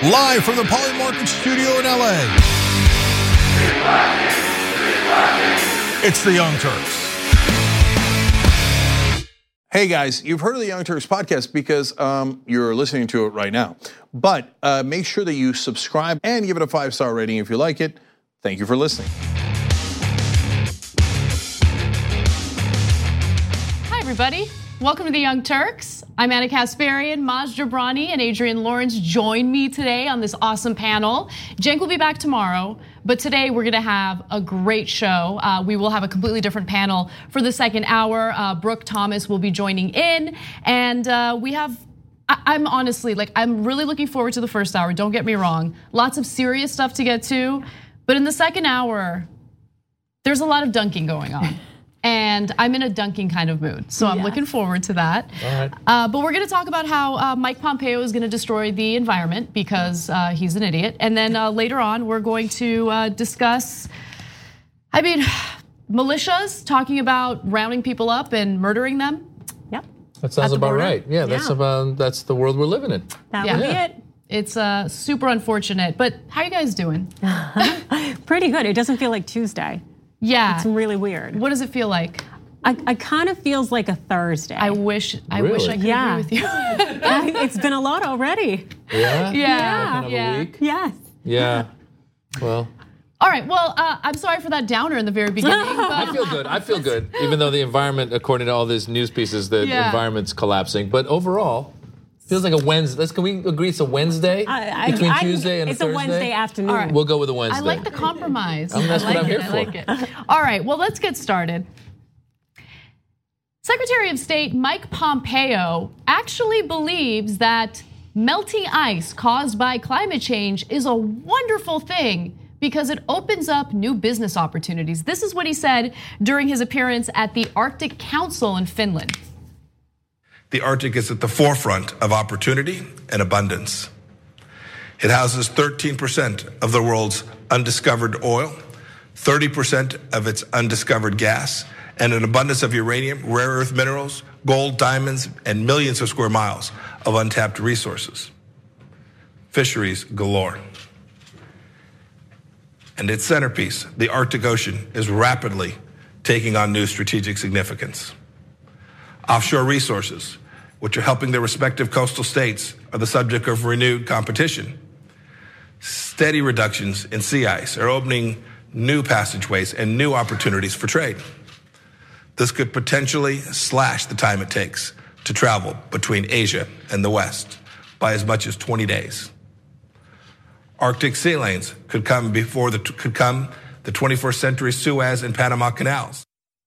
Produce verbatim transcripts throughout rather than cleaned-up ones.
Live from the Polymarket studio in L A. It's the Young Turks. Hey guys, you've heard of the Young Turks podcast because um, you're listening to it right now. But uh, make sure that you subscribe and give it a five-star rating if you like it. Thank you for listening. Hi everybody, welcome to the Young Turks. I'm Anna Kasparian, Maz Jobrani, and Adrian Lawrence join me today on this awesome panel. Cenk will be back tomorrow, but today we're gonna have a great show. Uh, we will have a completely different panel for the second hour. Uh, Brooke Thomas will be joining in, and uh, we have, I I'm honestly, like, I'm really looking forward to the first hour, don't get me wrong. Lots of serious stuff to get to, but in the second hour, there's a lot of dunking going on. And I'm in a dunking kind of mood, so I'm yes. looking forward to that. All right. Uh, but we're gonna talk about how uh, Mike Pompeo is gonna destroy the environment because uh, he's an idiot. And then uh, later on, we're going to uh, discuss, I mean, militias talking about rounding people up and murdering them. Yep. That sounds about border. right. Yeah, that's yeah. about, that's the world we're living in. That yeah. would be it. It's uh, super unfortunate, but how are you guys doing? Pretty good, it doesn't feel like Tuesday. Yeah. It's really weird. What does it feel like? I, I kind of feels like a Thursday. I wish I really? wish I could yeah. agree with you. It's been a lot already. Yeah? Yeah. Kind of yeah. a week? Yes. Yeah, well. All right, well, uh, I'm sorry for that downer in the very beginning. But I feel good, I feel good. Even though the environment, according to all these news pieces, the yeah. environment's collapsing. But overall, feels like a Wednesday. Let's, can we agree it's a Wednesday? I, I, between I, Tuesday and it's Thursday? It's a Wednesday afternoon. All right. We'll go with a Wednesday. I like the compromise. I mean, that's I like what I'm it, here I for. like it. All right, well, let's get started. Secretary of State Mike Pompeo actually believes that melting ice caused by climate change is a wonderful thing because it opens up new business opportunities. This is what he said during his appearance at the Arctic Council in Finland. The Arctic is at the forefront of opportunity and abundance. It houses thirteen percent of the world's undiscovered oil, thirty percent of its undiscovered gas, and an abundance of uranium, rare earth minerals, gold, diamonds, and millions of square miles of untapped resources. Fisheries galore. And its centerpiece, the Arctic Ocean, is rapidly taking on new strategic significance. Offshore resources, which are helping their respective coastal states, are the subject of renewed competition. Steady reductions in sea ice are opening new passageways and new opportunities for trade. This could potentially slash the time it takes to travel between Asia and the West by as much as twenty days. Arctic sea lanes could come before the could come the twenty-first century Suez and Panama canals.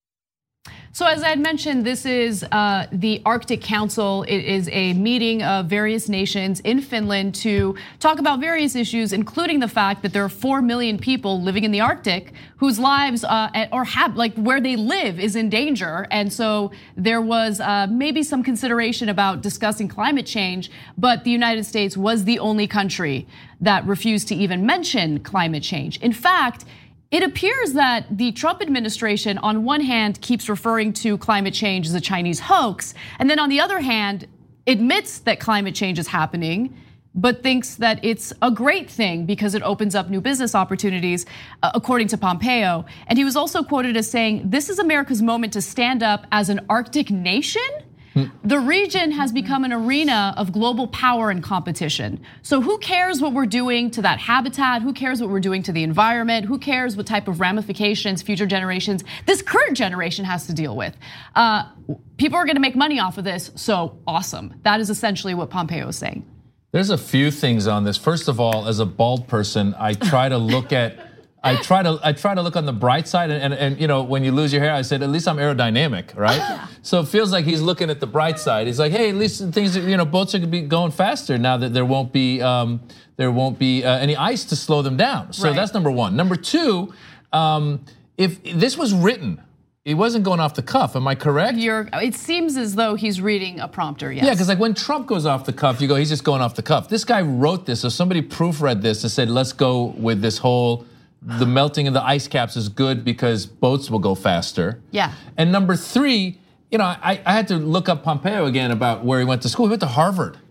So as I had mentioned, this is uh, the Arctic Council. It is a meeting of various nations in Finland to talk about various issues, including the fact that there are four million people living in the Arctic whose lives uh, or have like where they live is in danger. And so there was uh, maybe some consideration about discussing climate change, but the United States was the only country that refused to even mention climate change. In fact, it appears that the Trump administration, on one hand, keeps referring to climate change as a Chinese hoax, and then on the other hand, admits that climate change is happening, but thinks that it's a great thing because it opens up new business opportunities, according to Pompeo. And he was also quoted as saying, "This is America's moment to stand up as an Arctic nation." The region has become an arena of global power and competition. So who cares what we're doing to that habitat? Who cares what we're doing to the environment? Who cares what type of ramifications future generations, this current generation has to deal with? Uh, people are gonna make money off of this, so awesome. That is essentially what Pompeo is saying. There's a few things on this. First of all, as a bald person, I try to look at I try to I try to look on the bright side, and, and and you know, when you lose your hair, I said at least I'm aerodynamic, right? Yeah. So it feels like he's looking at the bright side. He's like, hey, at least things, you know, boats are gonna be going faster now that there won't be um, there won't be uh, any ice to slow them down. So right. That's number one. Number two, um, if this was written, it wasn't going off the cuff. Am I correct? You're, it seems as though he's reading a prompter. Yes. Yeah, because like when Trump goes off the cuff, you go, he's just going off the cuff. This guy wrote this, so somebody proofread this and said, let's go with this whole. The melting of the ice caps is good because boats will go faster. Yeah. And number three, you know, I, I had to look up Pompeo again about where he went to school. He went to Harvard.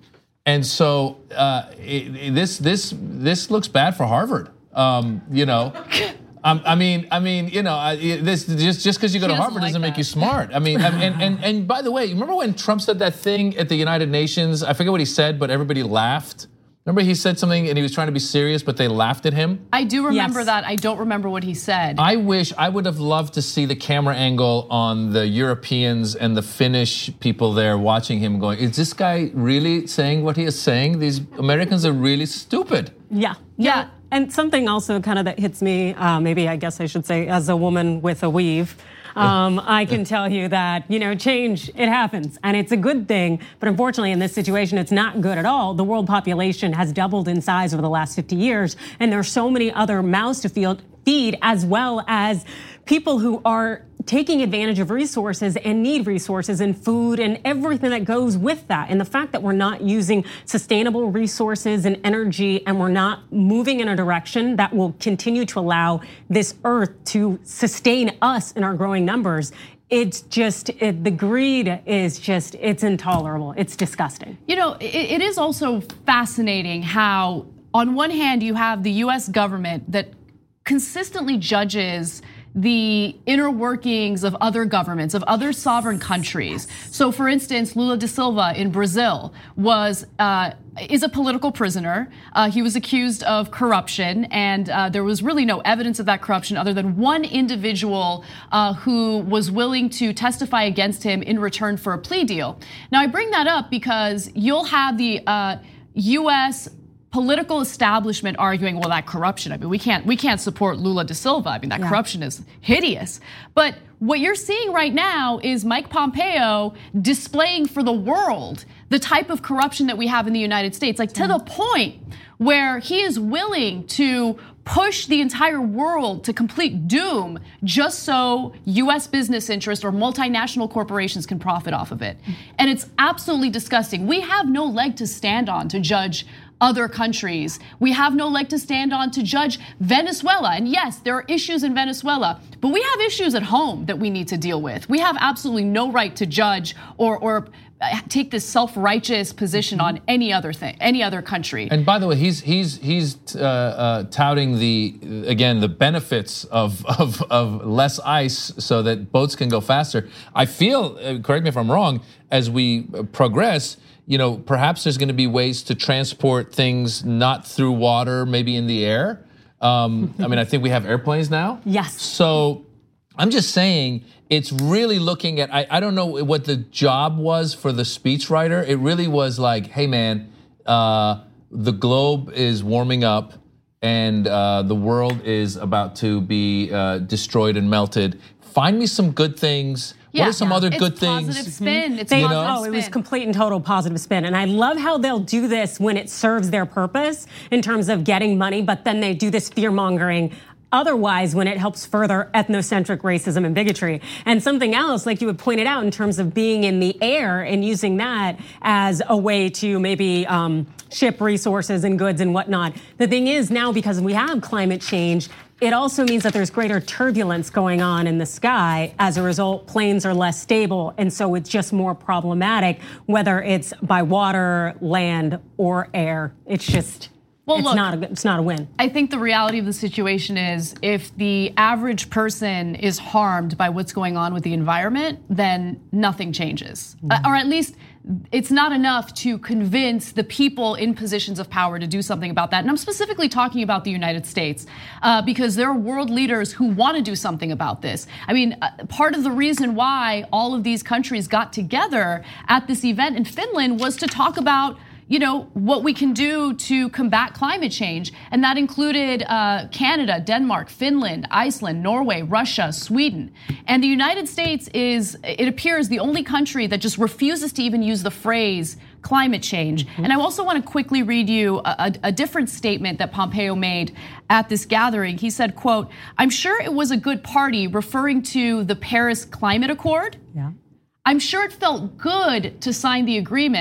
And so uh, it, it, this this this looks bad for Harvard. Um, you know, um, I mean, I mean, you know, I, this just just because you go He to doesn't Harvard like doesn't make that. you smart. I mean, and and and by the way, remember when Trump said that thing at the United Nations? I forget what he said, but everybody laughed. Remember he said something and he was trying to be serious, but they laughed at him? I do remember Yes. that. I don't remember what he said. I wish, I would have loved to see the camera angle on the Europeans and the Finnish people there watching him going, is this guy really saying what he is saying? These Americans are really stupid. Yeah. Yeah. And something also kind of that hits me, uh, maybe I guess I should say, as a woman with a weave, um, I can tell you that, you know, change, it happens and it's a good thing. But unfortunately, in this situation, it's not good at all. The world population has doubled in size over the last fifty years. And there are so many other mouths to feed, feed as well as people who are taking advantage of resources and need resources and food and everything that goes with that. And the fact that we're not using sustainable resources and energy and we're not moving in a direction that will continue to allow this earth to sustain us in our growing numbers, it's just, it, the greed is just, it's intolerable. It's disgusting. You know, it, it is also fascinating how, on one hand, you have the U S government that consistently judges the inner workings of other governments, of other sovereign countries. So, for instance, Lula da Silva in Brazil was uh, is a political prisoner. Uh, he was accused of corruption, and uh, there was really no evidence of that corruption other than one individual uh, who was willing to testify against him in return for a plea deal. Now, I bring that up because you'll have the uh, U S political establishment arguing, well, that corruption, I mean, we can't we can't support Lula da Silva. I mean, that Yeah. corruption is hideous. But what you're seeing right now is Mike Pompeo displaying for the world the type of corruption that we have in the United States, like to the point where he is willing to push the entire world to complete doom just so U S business interests or multinational corporations can profit off of it. And it's absolutely disgusting. We have no leg to stand on to judge other countries. We have no leg to stand on to judge Venezuela. And yes, there are issues in Venezuela, but we have issues at home that we need to deal with. We have absolutely no right to judge or or take this self-righteous position on any other thing, any other country. And by the way, he's he's he's uh, uh, touting the again the benefits of, of of less ice so that boats can go faster. I feel, uh, correct me if I'm wrong, as we progress, you know, perhaps there's going to be ways to transport things not through water, maybe in the air. Um, I mean, I think we have airplanes now. Yes. So I'm just saying, it's really looking at, I, I don't know what the job was for the speechwriter. It really was like, hey man, uh, the globe is warming up and uh, the world is about to be uh, destroyed and melted. Find me some good things. Yeah, what are some yeah. other It's good positive things? spin. It's They, positive oh, it was spin. complete and total positive spin. And I love how they'll do this when it serves their purpose in terms of getting money, but then they do this fear mongering otherwise when it helps further ethnocentric racism and bigotry. And something else, like you had pointed out in terms of being in the air and using that as a way to maybe um, ship resources and goods and whatnot. The thing is now, because we have climate change, it also means that there's greater turbulence going on in the sky. As a result, planes are less stable. And so it's just more problematic, whether it's by water, land, or air. It's just, Well, it's, look, not a, it's not a win. I think the reality of the situation is if the average person is harmed by what's going on with the environment, then nothing changes. Uh, or at least it's not enough to convince the people in positions of power to do something about that. And I'm specifically talking about the United States uh, because there are world leaders who want to do something about this. I mean, uh, part of the reason why all of these countries got together at this event in Finland was to talk about, you know, what we can do to combat climate change. And that included uh, Canada, Denmark, Finland, Iceland, Norway, Russia, Sweden. And the United States is, it appears, the only country that just refuses to even use the phrase climate change. Mm-hmm. And I also want to quickly read you a, a, a different statement that Pompeo made at this gathering. He said, quote, "I'm sure it was a good party," referring to the Paris Climate Accord. Yeah. "I'm sure it felt good to sign the agreement.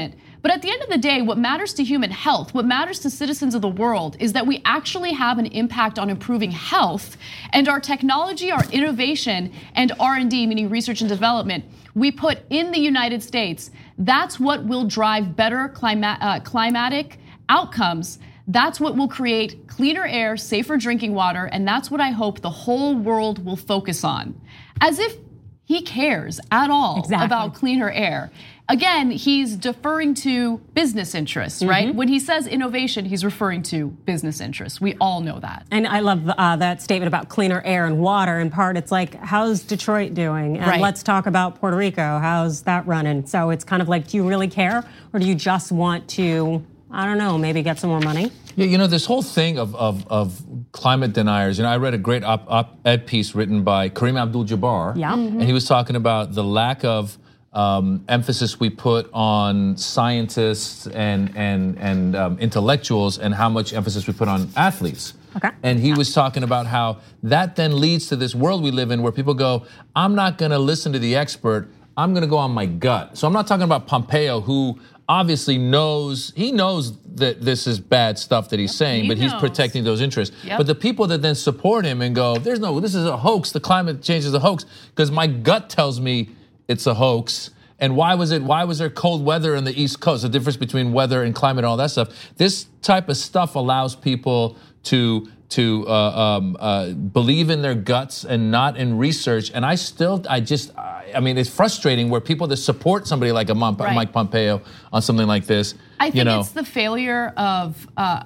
But at the end of the day, what matters to human health, what matters to citizens of the world is that we actually have an impact on improving health, and our technology, our innovation, and R and D, meaning research and development, we put in the United States. That's what will drive better clima- uh, climatic outcomes. That's what will create cleaner air, safer drinking water, and that's what I hope the whole world will focus on. As if he cares at all exactly. about cleaner air. Again, he's deferring to business interests, mm-hmm. right? When he says innovation, he's referring to business interests. We all know that. And I love uh, that statement about cleaner air and water. In part, it's like, how's Detroit doing? And right. let's talk about Puerto Rico. How's that running? So it's kind of like, do you really care? Or do you just want to, I don't know, maybe get some more money? Yeah, you know, this whole thing of of, of climate deniers, you know, I read a great op- op-ed piece written by Kareem Abdul-Jabbar. Yeah. Mm-hmm. And he was talking about the lack of um, emphasis we put on scientists and, and, and um, intellectuals and how much emphasis we put on athletes. Okay. And he was talking about how that then leads to this world we live in where people go, I'm not gonna listen to the expert, I'm gonna go on my gut. So I'm not talking about Pompeo, who obviously knows, he knows that this is bad stuff that he's saying, he but he's knows. protecting those interests. Yep. But the people that then support him and go, there's no, this is a hoax, the climate change is a hoax, because my gut tells me it's a hoax. And why was it, why was there cold weather in the East Coast? The difference between weather and climate and all that stuff. This type of stuff allows people to to uh, um, uh, believe in their guts and not in research. And I still, I just, I mean, it's frustrating where people that support somebody like a Mike right. Pompeo on something like this. I think you know, it's the failure of uh,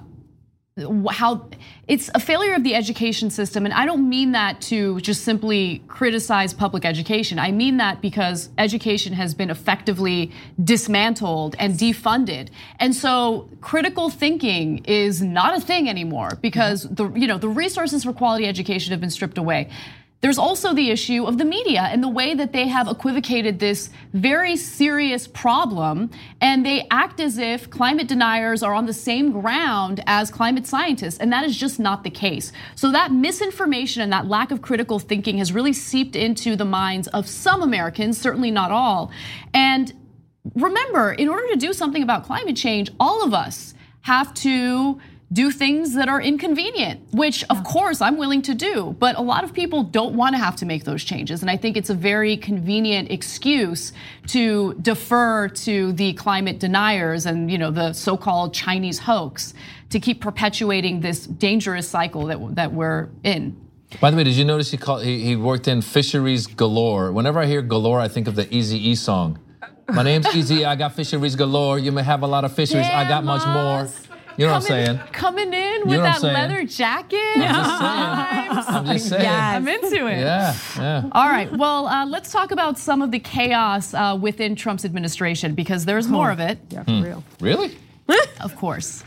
how, it's a failure of the education system. And I don't mean that to just simply criticize public education. I mean that because education has been effectively dismantled and defunded. And so critical thinking is not a thing anymore because the, you know, the resources for quality education have been stripped away. There's also the issue of the media and the way that they have equivocated this very serious problem, and they act as if climate deniers are on the same ground as climate scientists, and that is just not the case. So that misinformation and that lack of critical thinking has really seeped into the minds of some Americans, certainly not all. And remember, in order to do something about climate change, all of us have to do things that are inconvenient, which of course I'm willing to do, but a lot of people don't want to have to make those changes. And I think it's a very convenient excuse to defer to the climate deniers and, you know, the so-called Chinese hoax to keep perpetuating this dangerous cycle that, that we're in. By the way, did you notice he called, he, he worked in fisheries galore? Whenever I hear galore, I think of the Eazy-E song. My name's Eazy, I got fisheries galore. You may have a lot of fisheries, Damn I got much more. You know coming, what I'm saying? Coming in you with know that leather jacket. I'm just saying. I'm just saying. Yes. I'm into it. Yeah, yeah. All right, well, uh, let's talk about some of the chaos uh, within Trump's administration because there's more oh. of it. Yeah, for hmm. real. Really? Of course.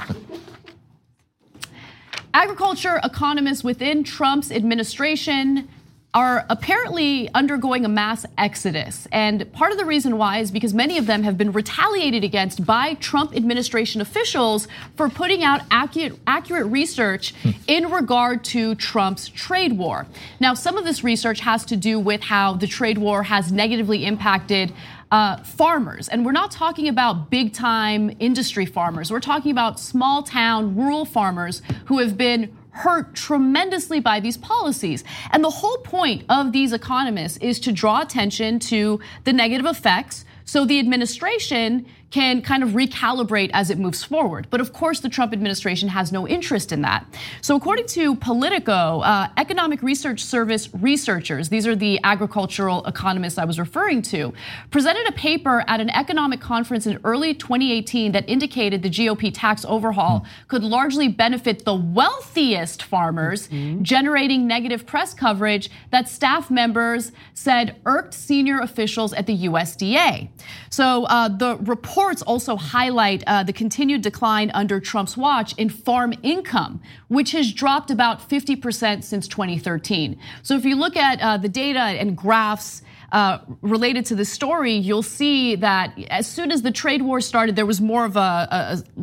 Agriculture economists within Trump's administration are apparently undergoing a mass exodus. And part of the reason why is because many of them have been retaliated against by Trump administration officials for putting out accurate, accurate research in regard to Trump's trade war. Now, some of this research has to do with how the trade war has negatively impacted Uh, farmers. And we're not talking about big time industry farmers. We're talking about small town, rural farmers who have been hurt tremendously by these policies. And the whole point of these economists is to draw attention to the negative effects so the administration can kind of recalibrate as it moves forward. But of course, the Trump administration has no interest in that. So according to Politico, uh, Economic Research Service researchers, these are the agricultural economists I was referring to, presented a paper at an economic conference in early twenty eighteen that indicated the G O P tax overhaul mm. could largely benefit the wealthiest farmers, mm-hmm. generating negative press coverage that staff members said irked senior officials at the U S D A. So uh, the reports also highlight uh, the continued decline under Trump's watch in farm income, which has dropped about fifty percent since twenty thirteen. So if you look at uh, the data and graphs uh, related to this story, you'll see that as soon as the trade war started, there was more of a, a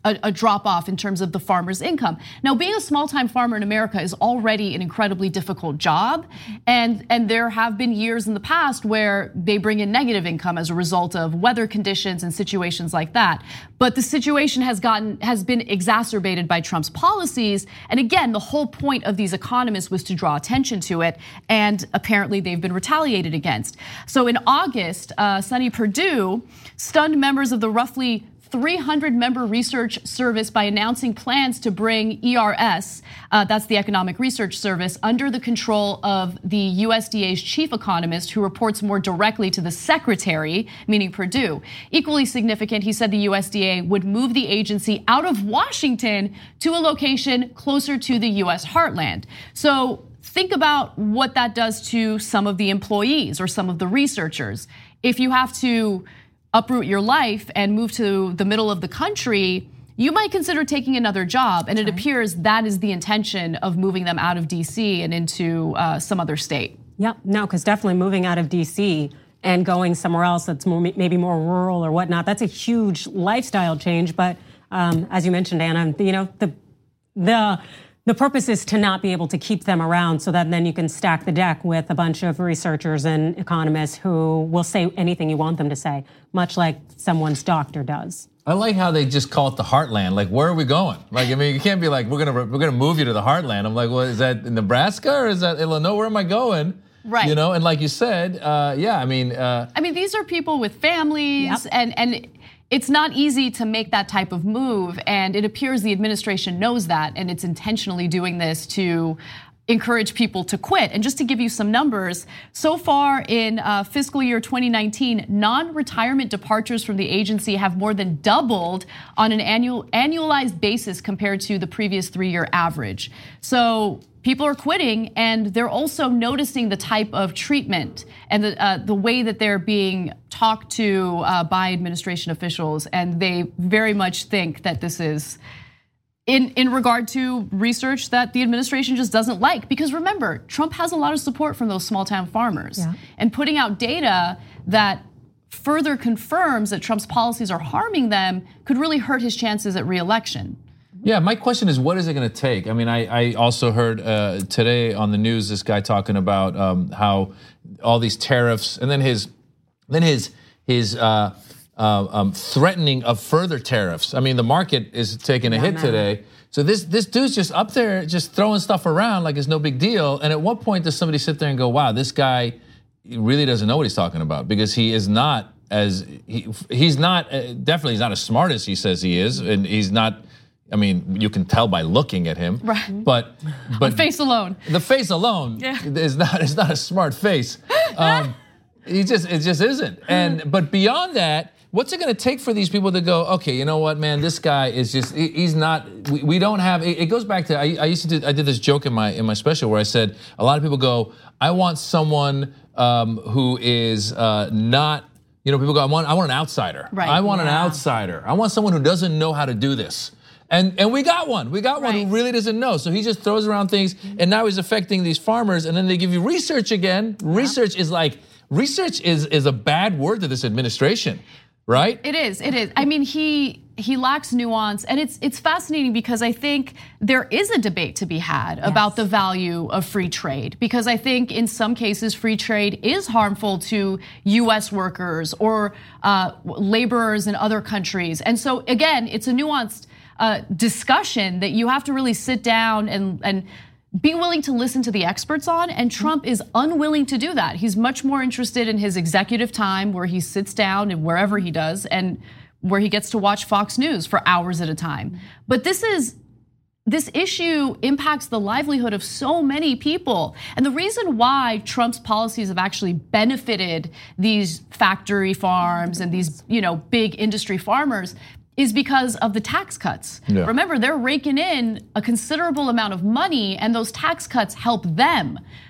a, a drop off in terms of the farmer's income. Now, being a small-time farmer in America is already an incredibly difficult job, and, and there have been years in the past where they bring in negative income as a result of weather conditions and situations like that. But the situation has gotten has been exacerbated by Trump's policies, and again, the whole point of these economists was to draw attention to it, and apparently they've been retaliated against. So in August, uh, Sonny Perdue stunned members of the roughly three hundred member research service by announcing plans to bring E R S, uh, that's the Economic Research Service, under the control of the U S D A's chief economist, who reports more directly to the secretary, meaning Perdue. Equally significant, he said the U S D A would move the agency out of Washington to a location closer to the U S heartland. So think about what that does to some of the employees or some of the researchers. If you have to uproot your life and move to the middle of the country, you might consider taking another job. And it appears that is the intention of moving them out of D C and into uh, some other state. Yep, no, because definitely moving out of D C and going somewhere else that's more, maybe more rural or whatnot, that's a huge lifestyle change. But um, as you mentioned, Anna, you know, the the The purpose is to not be able to keep them around so that then you can stack the deck with a bunch of researchers and economists who will say anything you want them to say, much like someone's doctor does. I like how they just call it the heartland. Like, where are we going? Like, I mean, you can't be like, we're gonna we're gonna move you to the heartland. I'm like, well, is that Nebraska or is that Illinois? Where am I going? Right. You know, and like you said, uh, yeah, I mean, uh, I mean, these are people with families, Yep. and and. It's not easy to make that type of move, and it appears the administration knows that, and it's intentionally doing this to encourage people to quit. And just to give you some numbers, so far in uh, fiscal year twenty nineteen, non-retirement departures from the agency have more than doubled on an annual annualized basis compared to the previous three-year average. So people are quitting, and they're also noticing the type of treatment and the uh, the way that they're being talked to uh, by administration officials, and they very much think that this is in in regard to research that the administration just doesn't like. Because remember, Trump has a lot of support from those small-town farmers, yeah. and putting out data that further confirms that Trump's policies are harming them could really hurt his chances at re-election. yeah, my question is, what is it going to take? I mean, I, I also heard uh, today on the news this guy talking about um, how all these tariffs, and then his, then his his uh, uh, um, threatening of further tariffs. I mean, the market is taking a Yeah, hit man. today. So this this dude's just up there, just throwing stuff around like it's no big deal. And at what point does somebody sit there and go, "Wow, this guy really doesn't know what he's talking about," because he is not as he he's not uh, definitely he's not as smart as he says he is, and he's not. I mean, you can tell by looking at him, Right. But but On face alone. the face alone Yeah. is not is not a smart face. Um, he just it just isn't. And but beyond that, what's it going to take for these people to go, okay, you know what, man, this guy is just he, he's not. We, we don't have. It, it goes back to I, I used to do, I did this joke in my in my special where I said a lot of people go, I want someone um, who is uh, not. You know, people go, I want I want an outsider. Right. I want an Yeah. outsider. I want someone who doesn't know how to do this. And and we got one. We got one Right. who really doesn't know. So he just throws around things, and now he's affecting these farmers. And then they give you research again. Research is like research is is a bad word to this administration, right? It is. It is. I mean, he he lacks nuance, and it's it's fascinating because I think there is a debate to be had about the value of free trade. Because I think in some cases, free trade is harmful to U S workers or uh, laborers in other countries. And so again, it's a nuanced uh, discussion that you have to really sit down and and. be willing to listen to the experts on, and Trump is unwilling to do that. He's much more interested in his executive time where he sits down and wherever he does and where he gets to watch Fox News for hours at a time. But this is this issue impacts the livelihood of so many people. And the reason why Trump's policies have actually benefited these factory farms and these, you know, big industry farmers is because of the tax cuts. Yeah. Remember, they're raking in a considerable amount of money, and those tax cuts help them.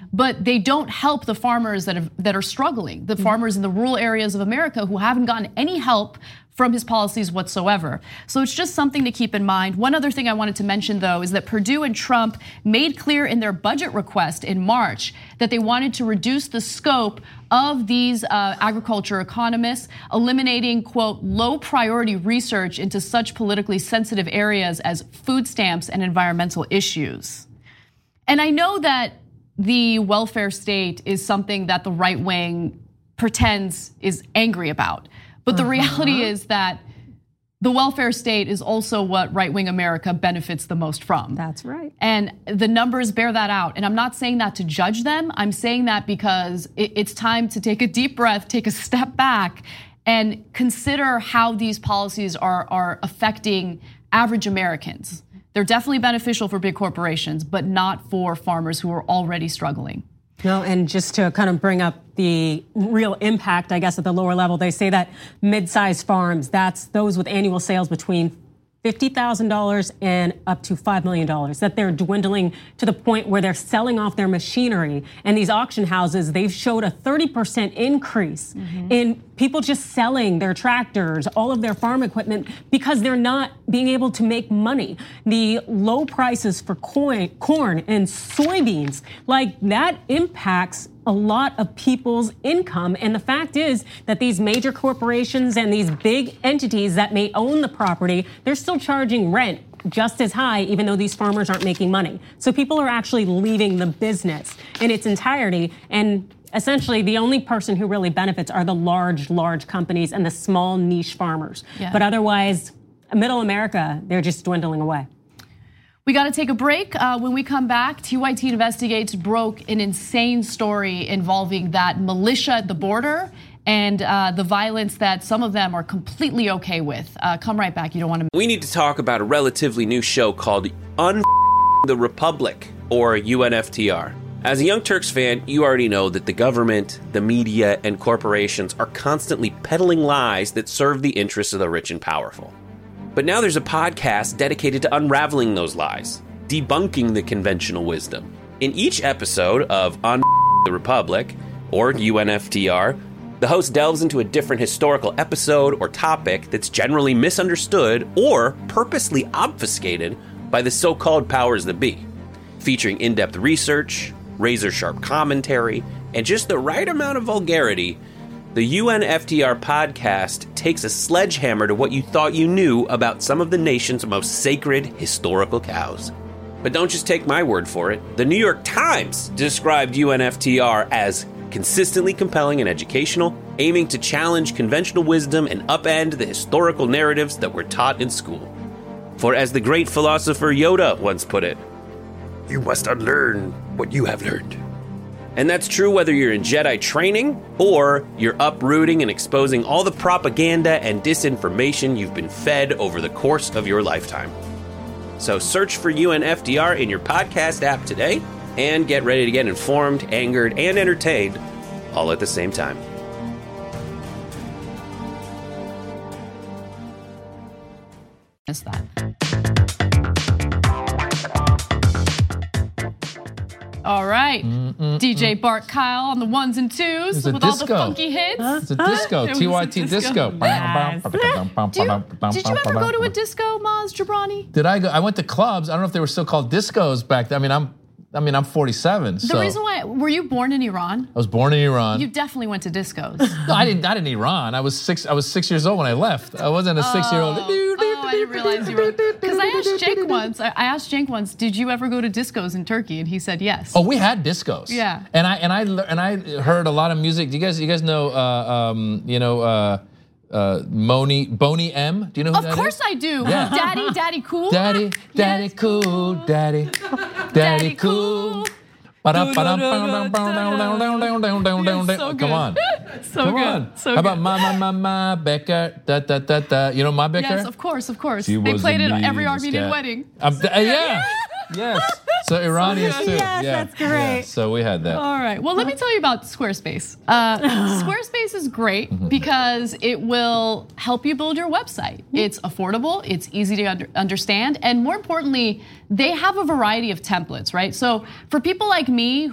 but they don't help the farmers that have, that are struggling, the mm-hmm. farmers in the rural areas of America who haven't gotten any help from his policies whatsoever. So it's just something to keep in mind. One other thing I wanted to mention, though, is that Perdue and Trump made clear in their budget request in March that they wanted to reduce the scope of these uh, agriculture economists, eliminating, quote, low priority research into such politically sensitive areas as food stamps and environmental issues. And I know that the welfare state is something that the right wing pretends is angry about. But the uh-huh. reality is that the welfare state is also what right-wing America benefits the most from. That's right. And the numbers bear that out. And I'm not saying that to judge them. I'm saying that because it's time to take a deep breath, take a step back, and consider how these policies are, are affecting average Americans. They're definitely beneficial for big corporations, but not for farmers who are already struggling. No, and just to kind of bring up the real impact, I guess, at the lower level, they say that mid-sized farms, that's those with annual sales between fifty thousand dollars and up to five million dollars, that they're dwindling to the point where they're selling off their machinery. And these auction houses, they've showed a thirty percent increase mm-hmm. in people just selling their tractors, all of their farm equipment, because they're not being able to make money. The low prices for corn, corn and soybeans, like that impacts a lot of people's income. And the fact is that these major corporations and these big entities that may own the property, they're still charging rent just as high, even though these farmers aren't making money. So people are actually leaving the business in its entirety. And essentially, the only person who really benefits are the large, large companies and the small niche farmers. Yeah. But otherwise, middle America, they're just dwindling away. We got to take a break. Uh, when we come back, T Y T Investigates broke an insane story involving that militia at the border and uh, the violence that some of them are completely okay with. Uh, come right back. You don't want to. We need to talk about a relatively new show called Un the Republic, or U N F T R. As a Young Turks fan, you already know that the government, the media, and corporations are constantly peddling lies that serve the interests of the rich and powerful. But now there's a podcast dedicated to unraveling those lies, debunking the conventional wisdom. In each episode of On the Republic, or U N F T R, the host delves into a different historical episode or topic that's generally misunderstood or purposely obfuscated by the so-called powers that be, featuring in-depth research, razor-sharp commentary, and just the right amount of vulgarity. The U N F T R podcast takes a sledgehammer to what you thought you knew about some of the nation's most sacred historical cows. But don't just take my word for it. The New York Times described U N F T R as consistently compelling and educational, aiming to challenge conventional wisdom and upend the historical narratives that were taught in school. For as the great philosopher Yoda once put it, you must unlearn what you have learned. And that's true whether you're in Jedi training or you're uprooting and exposing all the propaganda and disinformation you've been fed over the course of your lifetime. So search for U N F T R in your podcast app today and get ready to get informed, angered, and entertained all at the same time. Is that? All right, Mm-mm-mm. D J Bart Kyle on the ones and twos with all the funky hits. Huh? It's a disco, T Y T disco. disco. Yes. did, you, did you ever go to a disco, Maz Jobrani? Did I go? I went to clubs. I don't know if they were still called discos back then. I mean, I'm, I mean, I'm forty-seven. The so. reason why, were you born in Iran? I was born in Iran. You definitely went to discos. No, I didn't. Not in Iran. I was six. I was six years old when I left. I wasn't a oh. six-year-old. I didn't realize you were, because I asked Jake once, I asked Jake once, did you ever go to discos in Turkey? And he said yes. Oh, we had discos. Yeah. And I and I and I heard a lot of music. Do you guys you guys know uh, um, you know uh, uh, Moni Boney M? Do you know who of that is? Of course I do. Yeah. Daddy, Daddy Cool. Daddy, Daddy yes. Cool, Daddy, Daddy Cool. Come on. So Come good. on. So How about Ma Ma Ma Ma Becker? Da da da da. You know Ma Becker? Yes, of course, of course. She they played it at every Armenian Armenian wedding. Um, uh, yeah. Yes. So Iranians too. Yes, yeah. that's great. Yeah. So we had that. All right. Well, let me tell you about Squarespace. Uh, Squarespace is great because it will help you build your website. It's affordable, it's easy to under understand, and more importantly, they have a variety of templates, right? So for people like me who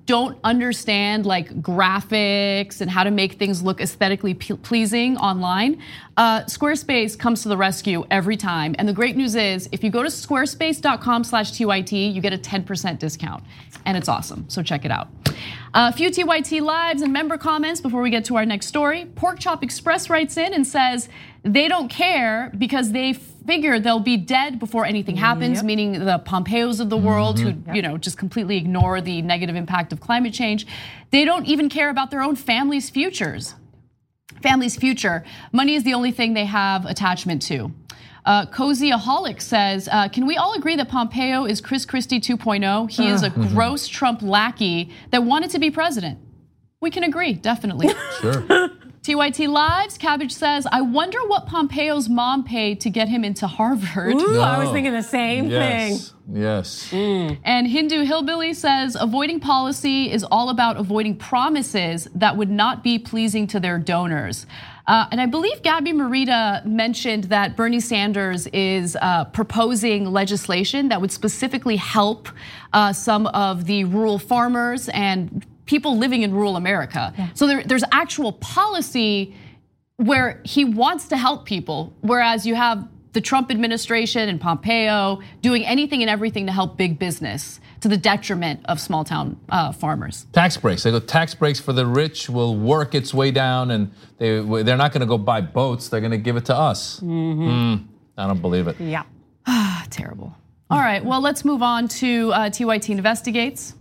don't understand like graphics and how to make things look aesthetically pleasing online, uh, Squarespace comes to the rescue every time. And the great news is, if you go to squarespace dot com slash T Y T, you get a ten percent discount, and it's awesome. So check it out. A few T Y T lives and member comments before we get to our next story. Pork Chop Express writes in and says they don't care because they figure they'll be dead before anything happens, yep. meaning the Pompeos of the world mm-hmm. who, yep. you know, just completely ignore the negative impact of climate change. They don't even care about their own family's futures. Family's future. Money is the only thing they have attachment to. Uh, Cozyaholic says, uh, can we all agree that Pompeo is Chris Christie two point oh? He is a gross Trump lackey that wanted to be president. We can agree, definitely. Sure. T Y T Lives, Cabbage says, I wonder what Pompeo's mom paid to get him into Harvard. Ooh, no. I was thinking the same yes. thing. Yes. Mm. And Hindu Hillbilly says, avoiding policy is all about avoiding promises that would not be pleasing to their donors. Uh, and I believe Gabby Marita mentioned that Bernie Sanders is uh, proposing legislation that would specifically help uh, some of the rural farmers and people living in rural America. Yeah. So there, there's actual policy where he wants to help people, whereas you have the Trump administration and Pompeo doing anything and everything to help big business to the detriment of small town uh, farmers. Tax breaks. They go tax breaks for the rich will work its way down, and they they're not going to go buy boats. They're going to give it to us. Mm-hmm. Mm, I don't believe it. Yeah. Terrible. All right. Well, let's move on to uh, T Y T Investigates.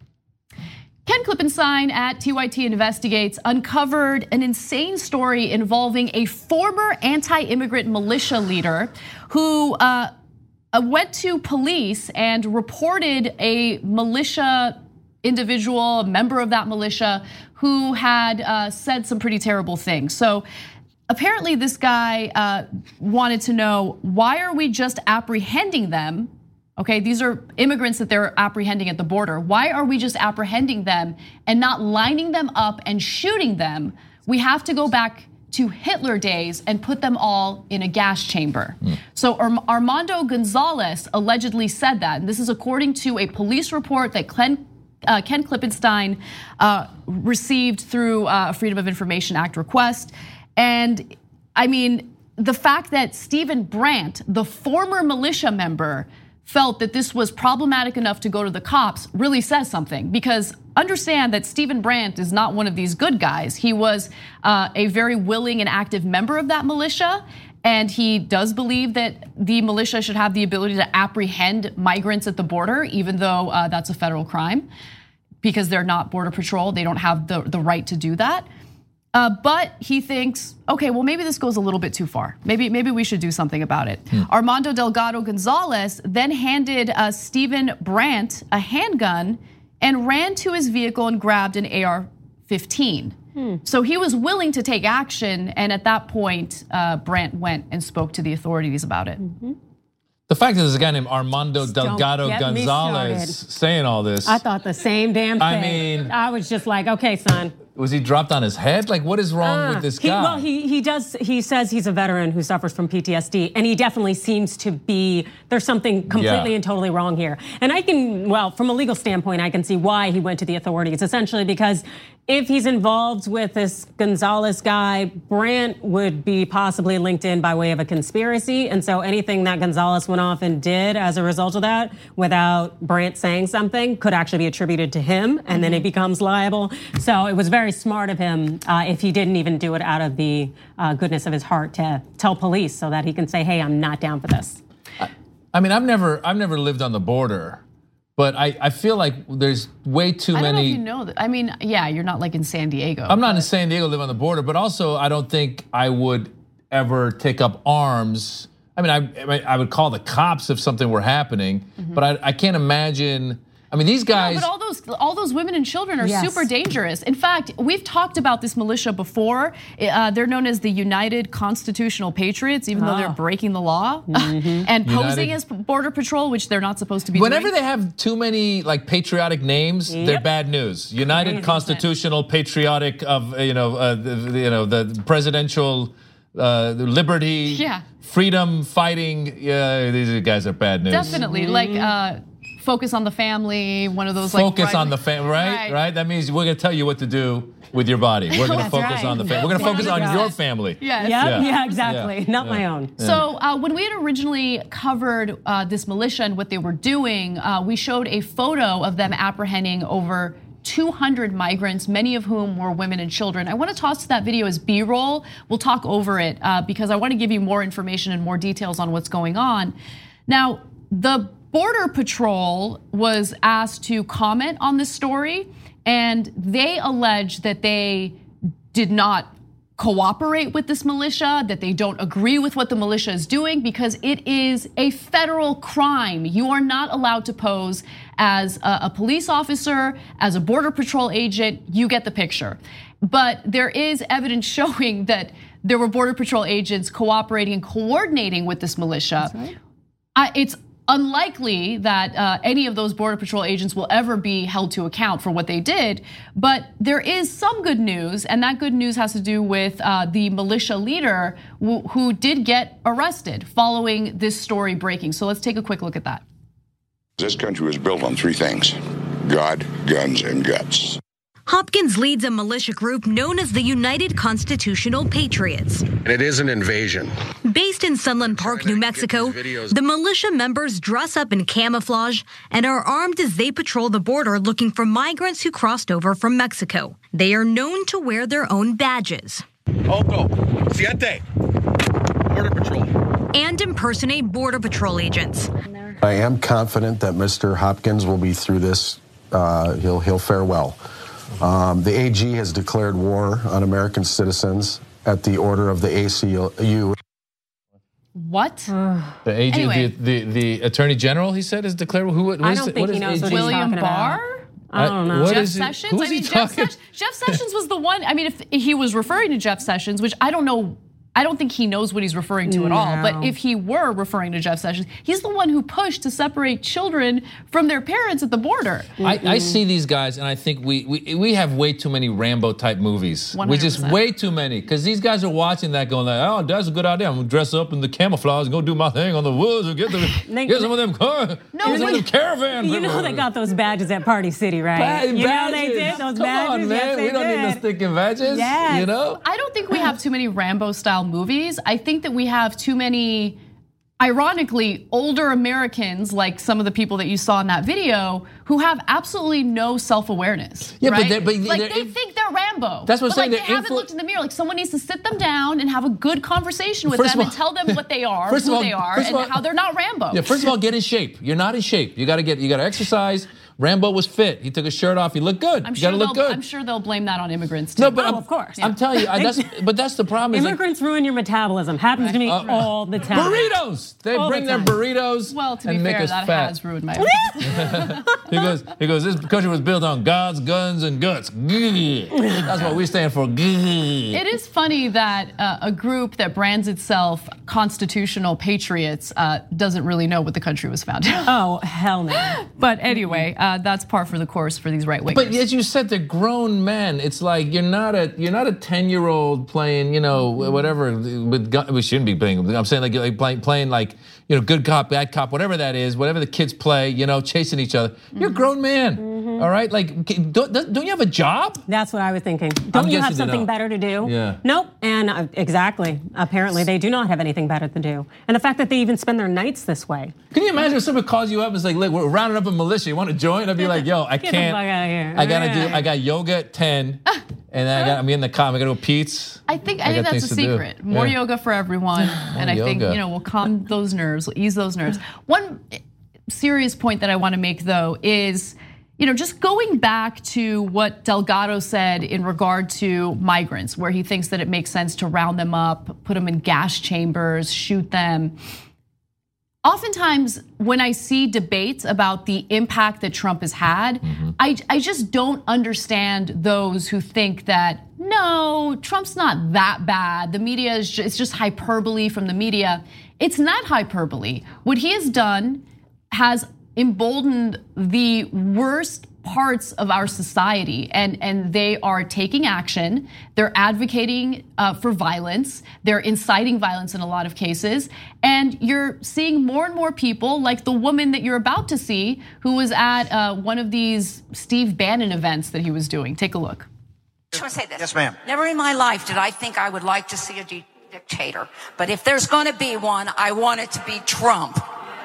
Ken Klippenstein at T Y T Investigates uncovered an insane story involving a former anti-immigrant militia leader who uh, went to police and reported a militia individual, a member of that militia, who had uh, said some pretty terrible things. So apparently this guy uh, wanted to know, why are we just apprehending them? Okay, these are immigrants that they're apprehending at the border. Why are we just apprehending them and not lining them up and shooting them? We have to go back to Hitler days and put them all in a gas chamber. Mm. So Armando Gonzalez allegedly said that, and this is according to a police report that Ken, uh, Ken Klippenstein uh, received through a Freedom of Information Act request. And I mean, the fact that Stephen Brandt, the former militia member, felt that this was problematic enough to go to the cops really says something, because understand that Stephen Brandt is not one of these good guys. He was uh, a very willing and active member of that militia, and he does believe that the militia should have the ability to apprehend migrants at the border, even though uh, that's a federal crime, because they're not Border Patrol. They don't have the, the right to do that. Uh, but he thinks, okay, well, maybe this goes a little bit too far. Maybe, maybe we should do something about it. Hmm. Armando Delgado Gonzalez then handed uh, Stephen Brandt a handgun and ran to his vehicle and grabbed an A R fifteen. Hmm. So he was willing to take action, and at that point, uh, Brandt went and spoke to the authorities about it. Mm-hmm. The fact that there's a guy named Armando Delgado Gonzalez saying all this. I thought the same damn thing. I mean, I was just like, okay, son. Was he dropped on his head? Like, what is wrong uh, with this guy? He, well, he he does. He says he's a veteran who suffers from P T S D, and he definitely seems to be. There's something completely yeah. and totally wrong here. And I can, well, from a legal standpoint, I can see why he went to the authorities. Essentially, because if he's involved with this Gonzalez guy, Brandt would be possibly linked in by way of a conspiracy, and so anything that Gonzalez went off and did as a result of that, without Brandt saying something, could actually be attributed to him, and mm-hmm. then he becomes liable. So it was very smart of him uh, if he didn't even do it out of the uh, goodness of his heart to tell police so that he can say, hey, I'm not down for this. I, I mean, I've never, I've never lived on the border, but I, I feel like there's way too I many. I don't know if you know that. I mean, yeah, you're not like in San Diego. I'm not but... in San Diego, live on the border, but also I don't think I would ever take up arms. I mean, I, I would call the cops if something were happening, mm-hmm. but I, I can't imagine. I mean, these guys. No, but all those, all those women and children are yes. super dangerous. In fact, we've talked about this militia before. Uh, they're known as the United Constitutional Patriots, even oh. though they're breaking the law mm-hmm. and posing United. as Border Patrol, which they're not supposed to be. Whenever doing. they have too many like patriotic names, yep. they're bad news. United Constitutional Patriotic of you know uh, the, you know the presidential uh, liberty, yeah. freedom fighting. Yeah, these guys are bad news. Definitely, mm-hmm. like. Uh, focus on the family, one of those focus like focus on the family, right? right? Right. That means we're gonna tell you what to do with your body. We're gonna focus right. on the family. We're gonna focus on your family. Yes. Yep, yeah, Yeah. exactly. Yeah. Not Yeah. my own. So uh, when we had originally covered uh, this militia and what they were doing, uh, we showed a photo of them apprehending over two hundred migrants, many of whom were women and children. I want to toss that video as B-roll. We'll talk over it uh, because I want to give you more information and more details on what's going on. Now, the Border Patrol was asked to comment on this story, and they allege that they did not cooperate with this militia, that they don't agree with what the militia is doing because it is a federal crime. You are not allowed to pose as a police officer, as a Border Patrol agent. You get the picture. But there is evidence showing that there were Border Patrol agents cooperating and coordinating with this militia. Right. I, it's unlikely that uh, any of those Border Patrol agents will ever be held to account for what they did, but there is some good news, and that good news has to do with uh, the militia leader who, who did get arrested following this story breaking. So let's take a quick look at that. This country was built on three things: God, guns, and guts. Hopkins leads a militia group known as the United Constitutional Patriots. And it is an invasion. Based in Sunland Park, New Mexico, the militia members dress up in camouflage and are armed as they patrol the border looking for migrants who crossed over from Mexico. They are known to wear their own badges. Alto, siete, Border Patrol. And impersonate Border Patrol agents. I am confident that Mister Hopkins will be through this. Uh, he'll, he'll fare well. Um, the A G has declared war on American citizens at the order of the A C U. What? The A G, Anyway. the, the the Attorney General, he said, is declared. Who? What I is don't it- think what he is knows A what G? he's William talking about. Barr? I don't know. What Jeff is he- Sessions? who's I he mean, Jeff, talking- Sesh- Jeff Sessions was the one. I mean, if he was referring to Jeff Sessions, which I don't know, I don't think he knows what he's referring to at all. But No. if he were referring to Jeff Sessions, he's the one who pushed to separate children from their parents at the border. I, I see these guys and I think we we, we have way too many Rambo type movies. one We hundred just percent. way too many. Because these guys are watching that going like, oh, that's a good idea. I'm gonna dress up in the camouflage and go do my thing on the woods and get the They- get some of them car, No, get some of but- them caravan. You know they got those badges at Party City, right? Bad you badges. know they did those Come badges. on, man. Yes, they we don't did. need no sticking badges. Yes. You know? I don't think we have too many Rambo style movies. I think that we have too many, ironically, older Americans, like some of the people that you saw in that video, who have absolutely no self-awareness. Yeah, but right? they're- but like they're- they think they're Rambo. That's what I'm but saying, Like, they they're haven't influ- looked in the mirror. Like someone needs to sit them down and have a good conversation with First them of and all- tell them what they are, First of who all- they are, first and of all- how they're not Rambo. Yeah, first of all, get in shape. You're not in shape. You gotta get you gotta exercise. Rambo was fit. He took his shirt off. He looked good. I'm you sure gotta they'll. look good. I'm sure they'll blame that on immigrants too. No, but Oh, I'm, of course. I'm telling you, I, that's but that's the problem. Is like, Immigrants ruin your metabolism. Happens to me Uh, all the time. burritos. They All the bring their time. burritos well, to be and make fair, us that fat. has ruined my. He goes, he goes. This country was built on gods, guns, and guts. That's what we stand for. It is funny that uh, a group that brands itself constitutional patriots uh, doesn't really know what the country was founded on. Oh, hell no. But anyway, uh, that's par for the course for these right wingers. But as you said, they're grown men. It's like you're not a you're not a ten year old playing, you know, whatever. With gun, we shouldn't be playing. I'm saying like, like playing, playing like, you know, good cop, bad cop, whatever that is, whatever the kids play, you know, chasing each other. You're a grown man, Mm-hmm. all right? Like, don't, don't you have a job? That's what I was thinking. Don't you guessing have they something don't. better to do? Yeah. Nope. And uh, exactly. Apparently, they do not have anything better to do. And the fact that they even spend their nights this way. Can you imagine if somebody calls you up and is like, look, we're rounding up a militia. You want to join? I'd be like, yo, I Get the can't. fuck outta here. I gotta do. Yeah. I got yoga at ten, and then I got. I'm in the car. I gotta go Pete's. I think I, I think got that's a things to do. secret. More Yeah. yoga for everyone, and I think yoga. you know we'll calm those nerves, we'll ease those nerves. One serious point that I want to make though is, you know, just going back to what Delgado said in regard to migrants, where he thinks that it makes sense to round them up, put them in gas chambers, shoot them. Oftentimes, when I see debates about the impact that Trump has had, mm-hmm. I, I just don't understand those who think that, no, Trump's not that bad. The media is just, it's just hyperbole from the media. It's not hyperbole. What he has done has emboldened the worst parts of our society, and, and they are taking action. They're advocating uh, for violence. They're inciting violence in a lot of cases. And you're seeing more and more people, like the woman that you're about to see, who was at uh, one of these Steve Bannon events that he was doing. Take a look. I just want to say this. Yes, ma'am. Never in my life did I think I would like to see a di- dictator. But if there's going to be one, I want it to be Trump.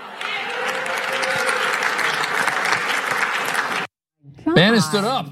Bannon stood up.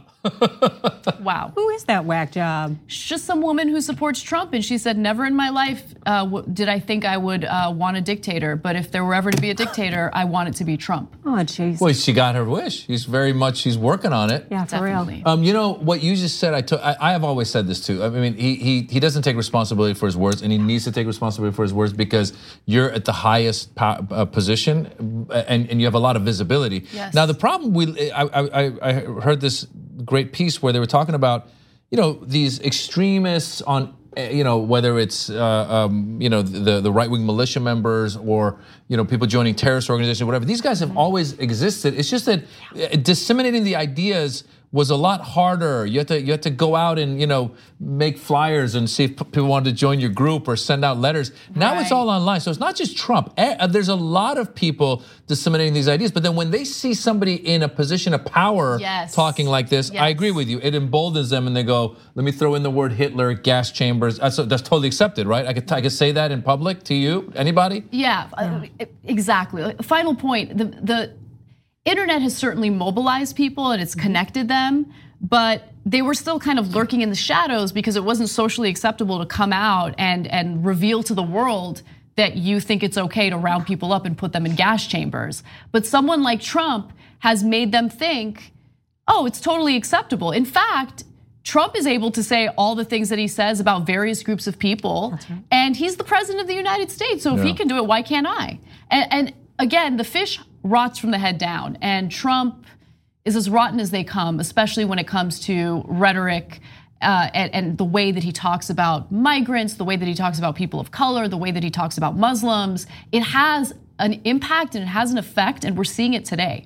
Wow. Who is that whack job? She's just some woman who supports Trump, and she said, never in my life uh, did I think I would uh, want a dictator, but if there were ever to be a dictator, I want it to be Trump. Oh, jeez. Well, she got her wish. She's very much, she's working on it. Yeah, for Definitely. real. Um, you know, what you just said, I, took, I, I have always said this too. I mean, he, he, he doesn't take responsibility for his words, and he needs to take responsibility for his words because you're at the highest po- uh, position and, and you have a lot of visibility. Yes. Now, the problem, we I, I, I heard this great piece where they were talking about, you know, these extremists on, you know, whether it's, uh, um, you know, the, the right-wing militia members or, you know, people joining terrorist organizations, whatever. These guys have always existed. It's just that disseminating the ideas was a lot harder. You had to you had to go out and, you know, make flyers and see if people wanted to join your group or send out letters. Now Right. it's all online. So it's not just Trump. There's a lot of people disseminating these ideas. But then when they see somebody in a position of power Yes. talking like this, Yes. I agree with you. It emboldens them and they go, let me throw in the word Hitler, gas chambers. That's, that's totally accepted, right? I could, I could say that in public to you. Anybody? Yeah, uh, exactly. Final point, the, the internet has certainly mobilized people and it's connected them, but they were still kind of lurking in the shadows because it wasn't socially acceptable to come out and, and reveal to the world that you think it's okay to round people up and put them in gas chambers. But someone like Trump has made them think, oh, it's totally acceptable. In fact, Trump is able to say all the things that he says about various groups of people, right. And he's the president of the United States, so if Yeah. he can do it, why can't I? And, and again, the fish rots from the head down, and Trump is as rotten as they come, especially when it comes to rhetoric uh, and, and the way that he talks about migrants, the way that he talks about people of color, the way that he talks about Muslims. It has an impact and it has an effect, and we're seeing it today.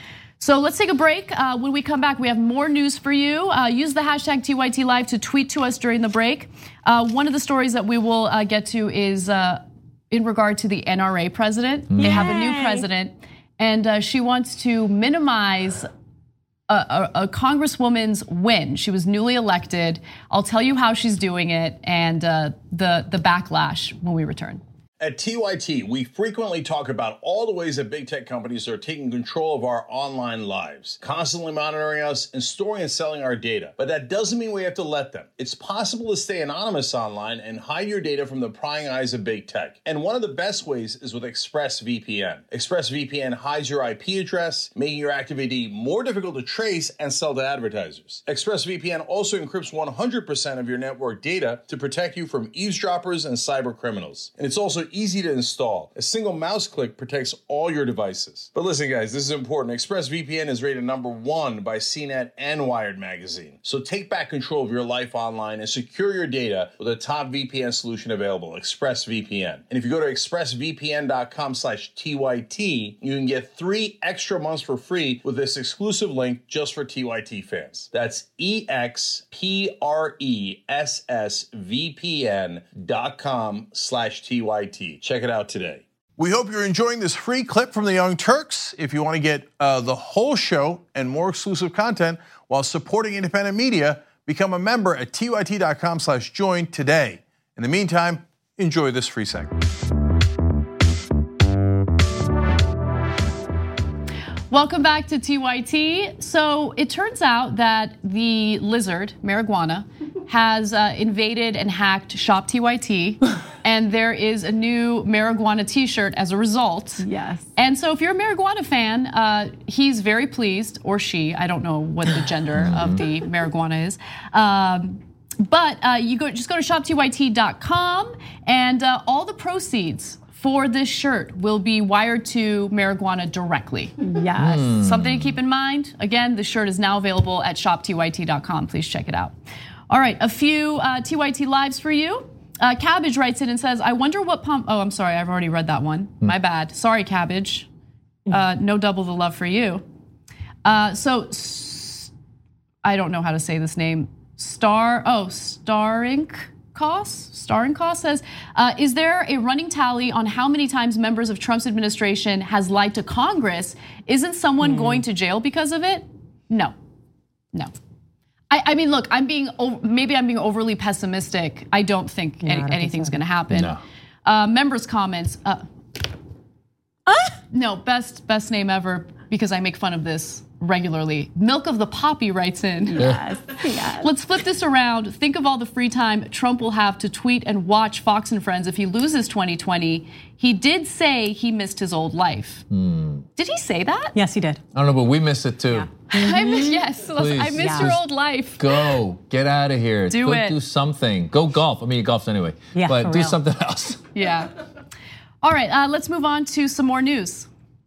So let's take a break. Uh, when we come back, we have more news for you. Uh, use the hashtag T Y T Live to tweet to us during the break. Uh, one of the stories that we will uh, get to is uh, in regard to the N R A president. Mm. They have a new president, and uh, she wants to minimize a, a, a congresswoman's win. She was newly elected. I'll tell you how she's doing it and uh, the, the backlash when we return. At T Y T, we frequently talk about all the ways that big tech companies are taking control of our online lives, constantly monitoring us and storing and selling our data. But that doesn't mean we have to let them. It's possible to stay anonymous online and hide your data from the prying eyes of big tech. And one of the best ways is with ExpressVPN. ExpressVPN hides your I P address, making your activity more difficult to trace and sell to advertisers. ExpressVPN also encrypts one hundred percent of your network data to protect you from eavesdroppers and cyber criminals. And it's also easy to install. A single mouse click protects all your devices. But listen, guys, this is important. ExpressVPN is rated number one by C net and Wired magazine. So take back control of your life online and secure your data with a top V P N solution available, ExpressVPN. And if you go to expressvpn.com slash TYT, you can get three extra months for free with this exclusive link just for T Y T fans. That's E X P R E S S V P N dot com slash T Y T. Check it out today. We hope you're enjoying this free clip from the Young Turks. If you want to get uh, the whole show and more exclusive content while supporting independent media, become a member at T Y T dot com slash join today. In the meantime, enjoy this free segment. Welcome back to T Y T. So it turns out that the lizard, marijuana, has uh, invaded and hacked Shop T Y T, and there is a new marijuana T-shirt as a result. Yes. And so if you're a marijuana fan, uh, he's very pleased, or she. I don't know what the gender of the marijuana is. Um, but uh, you go just go to shop T Y T dot com, and uh, all the proceeds for this shirt will be wired to marijuana directly. Yes. Mm. Something to keep in mind. Again, the shirt is now available at shop T Y T dot com. Please check it out. All right, a few uh, T Y T lives for you. Uh, Cabbage writes in and says, I wonder what pump, oh, I'm sorry, I've already read that one. Mm. My bad. Sorry, Cabbage. Uh, no double the love for you. Uh, so, I don't know how to say this name. Star, oh, Starink. Starinkos says, uh, is there a running tally on how many times members of Trump's administration has lied to Congress? Isn't someone mm. going to jail because of it? No, no. I, I mean, look, I'm being, maybe I'm being overly pessimistic. I don't think yeah, any, I don't anything's think so. gonna happen. No. Uh, members' comments, uh, ah! no, best, best name ever, because I make fun of this regularly. Milk of the Poppy writes in. Yes, yes. Let's flip this around. Think of all the free time Trump will have to tweet and watch Fox and Friends if he loses twenty twenty. He did say he missed his old life. Hmm. Did he say that? Yes, he did. I don't know, but we miss it too. Yeah. I miss, yes, Please. I miss Yeah. your old life. Go, get out of here. Do Go it. do something. Go golf. I mean, he golfs anyway. Yeah, but for do real. something else. Yeah. All right, uh, let's move on to some more news.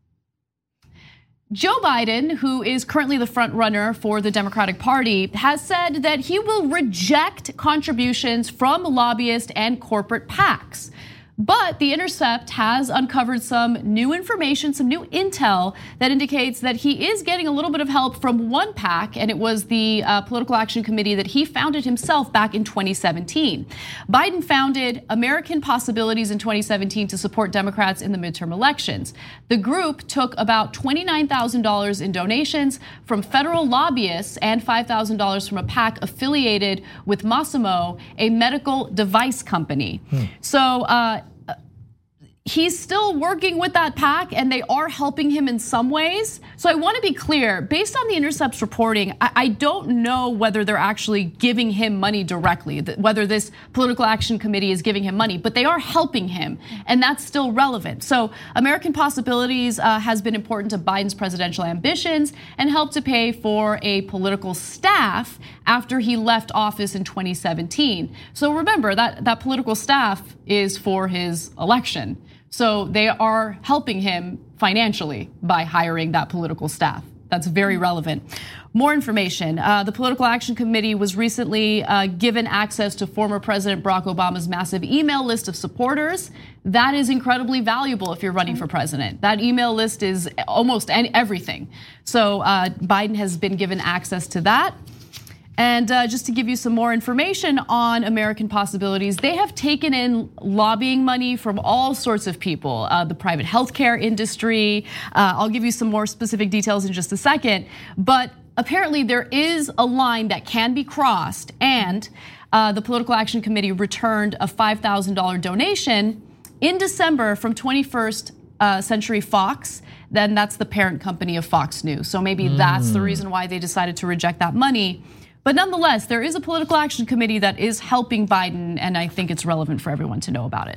Joe Biden, who is currently the front runner for the Democratic Party, has said that he will reject contributions from lobbyists and corporate PACs. But The Intercept has uncovered some new information, some new intel that indicates that he is getting a little bit of help from one PAC, and it was the uh, Political Action Committee that he founded himself back in twenty seventeen. Biden founded American Possibilities in twenty seventeen to support Democrats in the midterm elections. The group took about twenty-nine thousand dollars in donations from federal lobbyists and five thousand dollars from a PAC affiliated with Masimo, a medical device company. Hmm. So, uh, he's still working with that PAC and they are helping him in some ways. So I want to be clear, based on The Intercept's reporting, I don't know whether they're actually giving him money directly, whether this Political Action Committee is giving him money, but they are helping him, and that's still relevant. So American Possibilities has been important to Biden's presidential ambitions and helped to pay for a political staff after he left office in twenty seventeen. So remember that that political staff is for his election. So they are helping him financially by hiring that political staff. That's very relevant. More information. Uh, the Political Action Committee was recently uh, given access to former President Barack Obama's massive email list of supporters. That is incredibly valuable if you're running for president. That email list is almost everything. So uh, Biden has been given access to that. And uh, just to give you some more information on American Possibilities, they have taken in lobbying money from all sorts of people, uh, the private healthcare industry. Uh, I'll give you some more specific details in just a second. But apparently there is a line that can be crossed, and uh, the Political Action Committee returned a five thousand dollars donation in December from twenty-first Century Fox. Then that's the parent company of Fox News. So maybe mm. that's the reason why they decided to reject that money. But nonetheless, there is a Political Action Committee that is helping Biden, and I think it's relevant for everyone to know about it.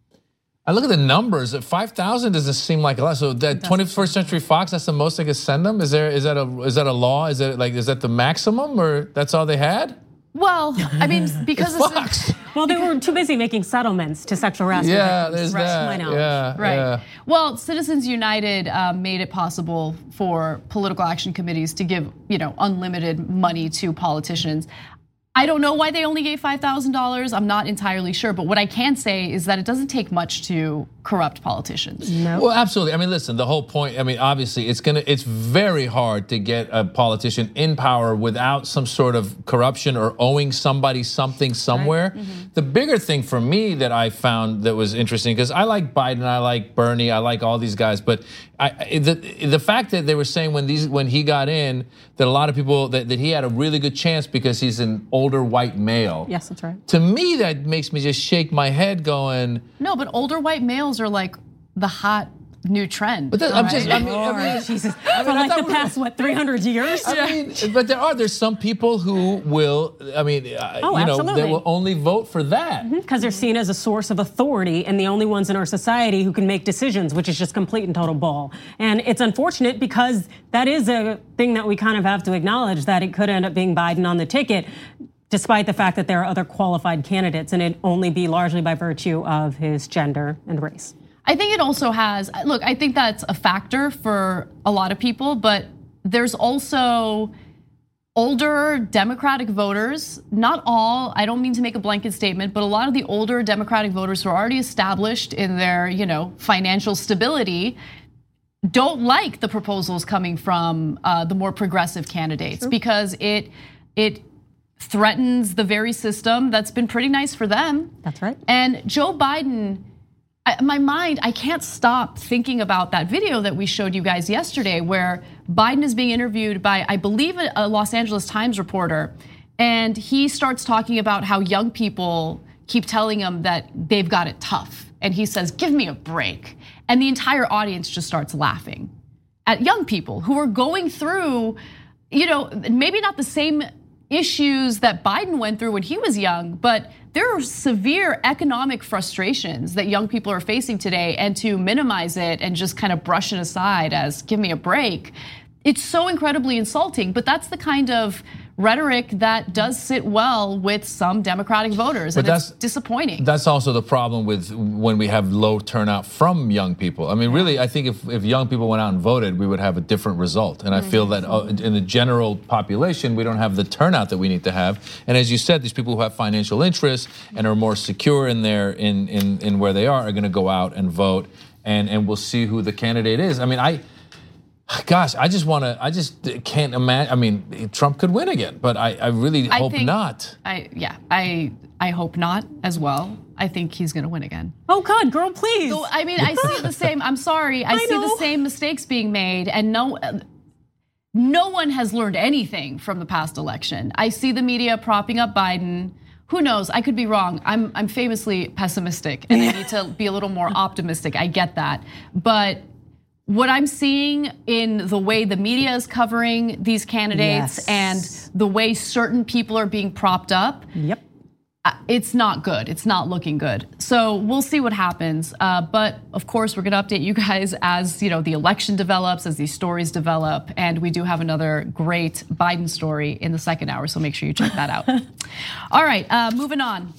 I look at the numbers. five thousand doesn't seem like a lot. So that twenty-first Century Fox, that's the most they could send them. Is there is that a is that a law? Is it like is that the maximum, or that's all they had? Well, I mean, because it's Fox. Well, they were too busy making settlements to sexual harassment. Yeah, there's that. Yeah, right. Yeah. Well, Citizens United uh, made it possible for political action committees to give, you know, unlimited money to politicians. I don't know why they only gave five thousand dollars. I'm not entirely sure, but what I can say is that it doesn't take much to corrupt politicians. No. Well, absolutely. I mean, listen, the whole point, I mean, obviously it's gonna it's very hard to get a politician in power without some sort of corruption or owing somebody something somewhere. Right. Mm-hmm. The bigger thing for me that I found that was interesting, because I like Biden, I like Bernie, I like all these guys, but I, the the fact that they were saying when these when he got in that a lot of people that, that he had a really good chance because he's an older white male. Yes, that's right. To me, that makes me just shake my head going, no, but older white males are like the hot new trend. But that, I'm just, I mean, I mean, Jesus, I mean, for like I the past, what, three hundred years? I mean, but there are, there's some people who will, I mean, oh, you know, absolutely. they will only vote for that. Because mm-hmm, they're seen as a source of authority and the only ones in our society who can make decisions, which is just complete and total bull. And it's unfortunate because that is a thing that we kind of have to acknowledge, that it could end up being Biden on the ticket, despite the fact that there are other qualified candidates, and it only be largely by virtue of his gender and race. I think it also has, look, I think that's a factor for a lot of people, but there's also older Democratic voters, not all, I don't mean to make a blanket statement, but a lot of the older Democratic voters who are already established in their, you know, financial stability don't like the proposals coming from uh, the more progressive candidates sure. because it it threatens the very system that's been pretty nice for them. That's right. And Joe Biden, my mind, I can't stop thinking about that video that we showed you guys yesterday where Biden is being interviewed by, I believe, a Los Angeles Times reporter. And he starts talking about how young people keep telling him that they've got it tough. And he says, give me a break. And the entire audience just starts laughing at young people who are going through, you know, maybe not the same issues that Biden went through when he was young, but there are severe economic frustrations that young people are facing today, and to minimize it and just kind of brush it aside as give me a break, it's so incredibly insulting. But that's the kind of rhetoric that does sit well with some Democratic voters, but and it's disappointing. That's also the problem with when we have low turnout from young people. I mean, really, I think if, if young people went out and voted, we would have a different result. And I feel that in the general population, we don't have the turnout that we need to have. And as you said, these people who have financial interests and are more secure in their in in, in where they are are going to go out and vote, and and we'll see who the candidate is. I mean, I. Gosh, I just want to. I just can't imagine. I mean, Trump could win again, but I, I really I hope think, not. I yeah, I I hope not as well. I think he's going to win again. Oh God, girl, please. So, I mean, I see the same. I'm sorry, I, I see know. the same mistakes being made, and no, no one has learned anything from the past election. I see the media propping up Biden. Who knows? I could be wrong. I'm I'm famously pessimistic, and I need to be a little more optimistic. I get that, but what I'm seeing in the way the media is covering these candidates yes. and the way certain people are being propped up, yep. it's not good. It's not looking good. So we'll see what happens. Uh, but of course, we're gonna update you guys as you know the election develops, as these stories develop, and we do have another great Biden story in the second hour. So make sure you check that out. All right, uh, moving on.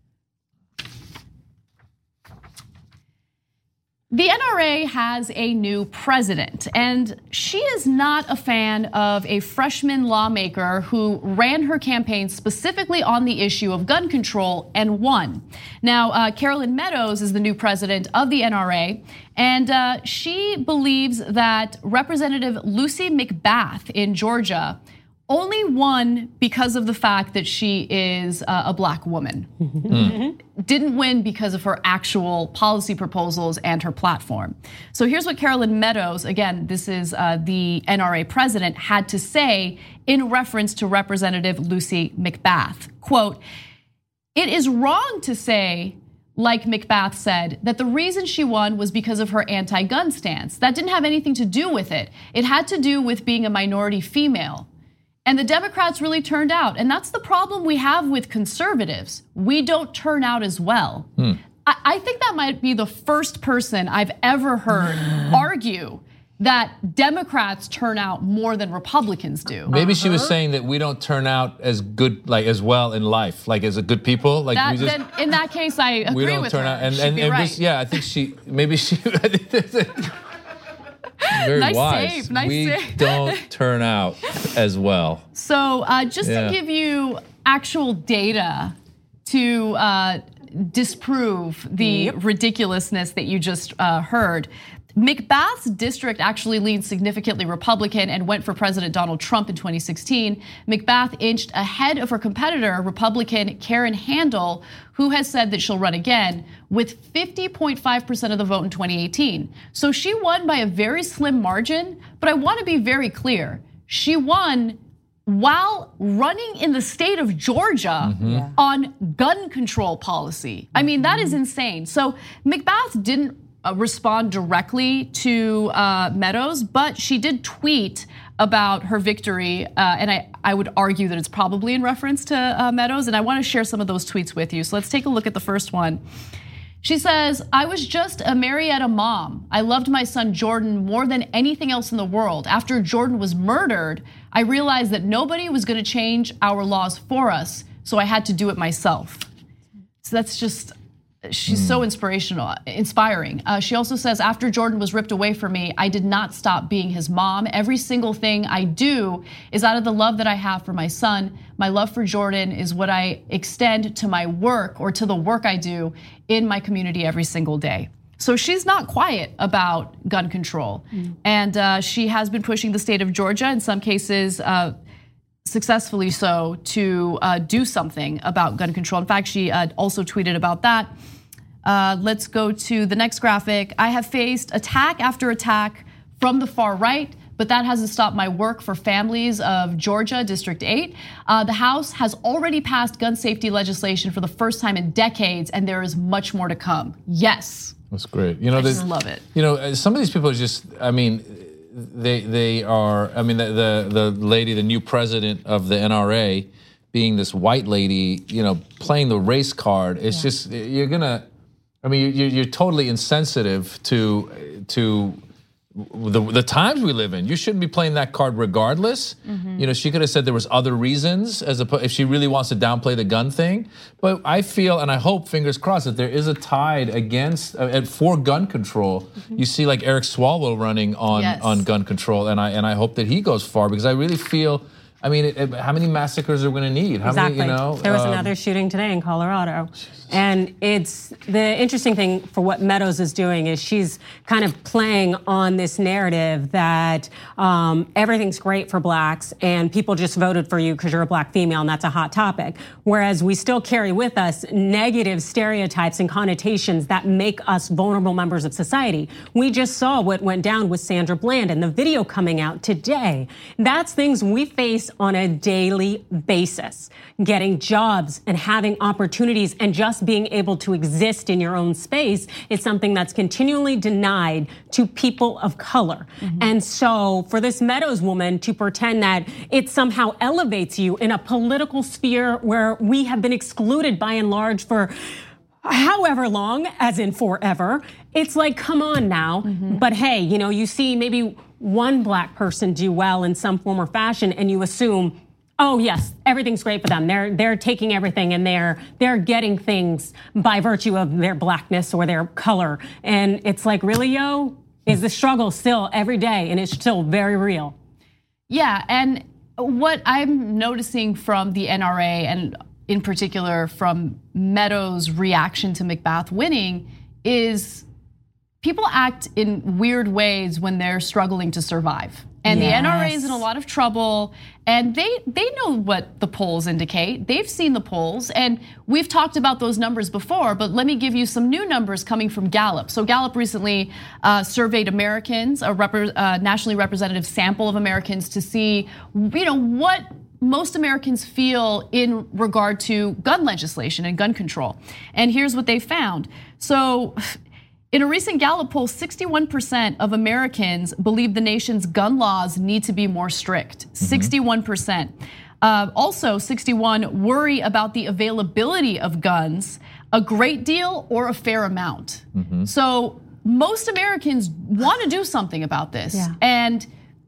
The N R A has a new president, and she is not a fan of a freshman lawmaker who ran her campaign specifically on the issue of gun control and won. Now, uh, Carolyn Meadows is the new president of the N R A, and uh, she believes that Representative Lucy McBath in Georgia only won because of the fact that she is a black woman. Mm-hmm. Didn't win because of her actual policy proposals and her platform. So here's what Carolyn Meadows, again, this is the N R A president, had to say in reference to Representative Lucy McBath. Quote, "It is wrong to say, like McBath said, that the reason she won was because of her anti-gun stance. That didn't have anything to do with it. It had to do with being a minority female. And the Democrats really turned out. And that's the problem we have with conservatives. We don't turn out as well." Hmm. I, I think that might be the first person I've ever heard argue that Democrats turn out more than Republicans do. Maybe uh-huh. she was saying that we don't turn out as good, like as well in life, like as a good people. Like that, we just, then in that case, I agree we don't with turn her. out, and, She'd and, be and right. this, yeah, I think she, maybe she. Very nice wise. save, nice we save. don't turn out as well. So uh, just yeah. to give you actual data to uh, disprove the yep. ridiculousness that you just uh, heard, McBath's district actually leans significantly Republican and went for President Donald Trump in twenty sixteen. McBath inched ahead of her competitor, Republican Karen Handel, who has said that she'll run again, with fifty point five percent of the vote in twenty eighteen. So she won by a very slim margin, but I want to be very clear. She won while running in the state of Georgia mm-hmm. yeah. on gun control policy. I mean, that is insane. So McBath didn't respond directly to uh, Meadows, but she did tweet about her victory, uh, and I, I would argue that it's probably in reference to uh, Meadows, and I want to share some of those tweets with you. So let's take a look at the first one. She says, "I was just a Marietta mom. I loved my son Jordan more than anything else in the world. After Jordan was murdered, I realized that nobody was going to change our laws for us, so I had to do it myself." So that's just, she's mm. so inspirational, inspiring. Uh, she also says, "After Jordan was ripped away from me, I did not stop being his mom. Every single thing I do is out of the love that I have for my son. My love for Jordan is what I extend to my work or to the work I do in my community every single day." So she's not quiet about gun control. Mm. And uh, she has been pushing the state of Georgia, in some cases uh, successfully so, to uh, do something about gun control. In fact, she uh, also tweeted about that. Uh, let's go to the next graphic. I have faced attack after attack from the far right, but that hasn't stopped my work for families of Georgia, District eight. Uh, the House has already passed gun safety legislation for the first time in decades, and there is much more to come. Yes. That's great. You know, I just love it. You know, some of these people are just, I mean, they they are, I mean, the, the, the lady, the new president of the N R A, being this white lady, you know, playing the race card, it's yeah. just, you're gonna, I mean, you're, you're totally insensitive to to the, the times we live in. You shouldn't be playing that card regardless. Mm-hmm. You know, she could have said there was other reasons, as a, if she really wants to downplay the gun thing. But I feel, and I hope, fingers crossed, that there is a tide against, uh, for gun control. Mm-hmm. You see like Eric Swalwell running on, yes. on gun control, and I and I hope that he goes far, because I really feel, I mean, it, it, how many massacres are we going to need? How exactly. many, you know? There was um, another shooting today in Colorado. And it's the interesting thing for what Meadows is doing is she's kind of playing on this narrative that um, everything's great for blacks and people just voted for you because you're a black female and that's a hot topic. Whereas we still carry with us negative stereotypes and connotations that make us vulnerable members of society. We just saw what went down with Sandra Bland and the video coming out today. That's things we face on a daily basis. Getting jobs and having opportunities and just being able to exist in your own space is something that's continually denied to people of color. Mm-hmm. And so for this Meadows woman to pretend that it somehow elevates you in a political sphere where we have been excluded by and large for however long, as in forever, it's like, come on now. Mm-hmm. But hey, you know, you see maybe one black person do well in some form or fashion and you assume, oh yes, everything's great for them. They're they're taking everything and they're they're getting things by virtue of their blackness or their color. And it's like, really, yo, is the struggle still every day and it's still very real. Yeah, and what I'm noticing from the N R A and in particular from Meadows' reaction to McBath winning is people act in weird ways when they're struggling to survive. And yes. the N R A is in a lot of trouble, and they they know what the polls indicate. They've seen the polls, and we've talked about those numbers before, but let me give you some new numbers coming from Gallup. So Gallup recently uh, surveyed Americans, a rep- uh, nationally representative sample of Americans, to see, you know, what most Americans feel in regard to gun legislation and gun control. And here's what they found. So in a recent Gallup poll, sixty-one percent of Americans believe the nation's gun laws need to be more strict. Mm-hmm. sixty-one percent. Uh, also, sixty-one worry about the availability of guns, a great deal or a fair amount. Mm-hmm. So most Americans want to do something about this. Yeah. And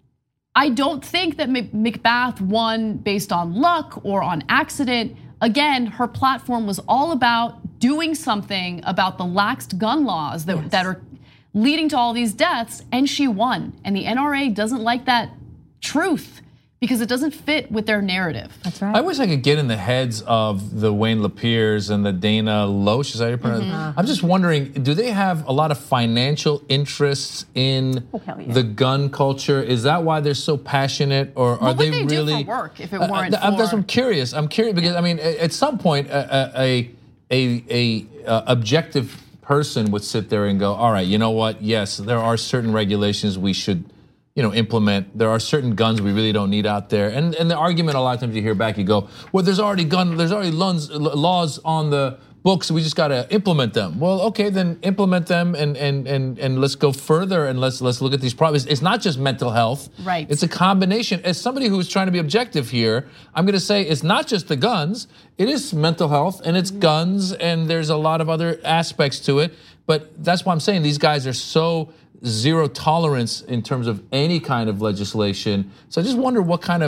I don't think that McBath won based on luck or on accident. Again, her platform was all about doing something about the laxed gun laws that, yes. that are leading to all these deaths, and she won. And the N R A doesn't like that truth because it doesn't fit with their narrative. That's right. I wish I could get in the heads of the Wayne LaPierres and the Dana Loesch, is that your pronoun? Mm-hmm. I'm just wondering, do they have a lot of financial interests in oh, yeah. the gun culture? Is that why they're so passionate, or what are they, they really? Do for work if it weren't uh, for? That's what I'm curious. I'm curious because I mean, at some point, a a, a, a, a objective person would sit there and go, all right, you know what? Yes, there are certain regulations we should, you know, implement. There are certain guns we really don't need out there. And and the argument a lot of times you hear back, you go, well, there's already gun, there's already laws on the books, we just gotta implement them. Well, okay, then implement them and and and and let's go further and let's let's look at these problems. It's not just mental health. Right. It's a combination. As somebody who's trying to be objective here, I'm gonna say it's not just the guns, it is mental health and it's mm-hmm. guns and there's a lot of other aspects to it. But that's why I'm saying these guys are so zero tolerance in terms of any kind of legislation. So I just wonder what kind of